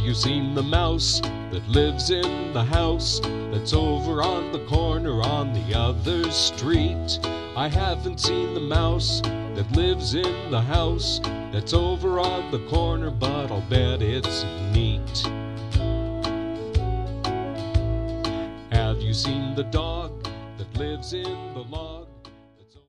you seen the mouse that lives in the house that's over on the corner on the other street? I haven't seen the mouse that lives in the house that's over on the corner, but I'll bet it's neat. Have you seen the dog that lives in the lawn?